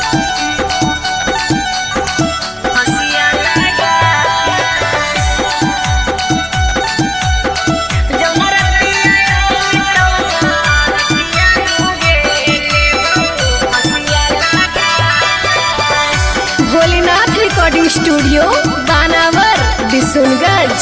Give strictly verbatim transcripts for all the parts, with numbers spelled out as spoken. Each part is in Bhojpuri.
स्टूडियो दानावर बिशुनगंज।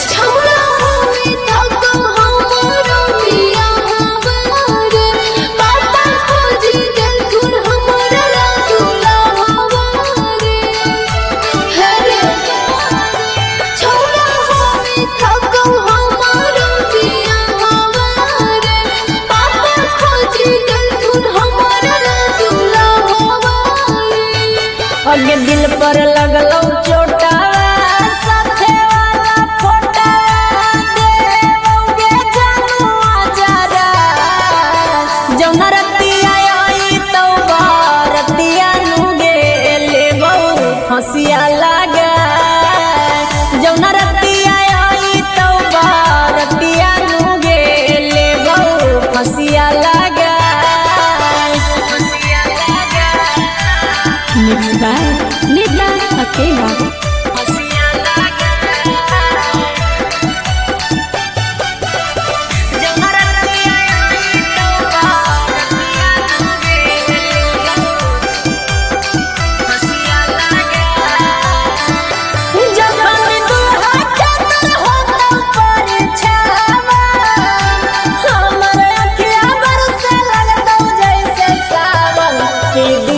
अगे दिल पर लगलो चोटा साथे वाला फोटा देवोगे जानू आजारा जौना रतिया आई तो रतिया नुगे लेबो हंसिया लागे जौना रतिया आई तो रतिया नुगे लेबो हंसिया लागे। मिक्स बाय निदा अकेला। के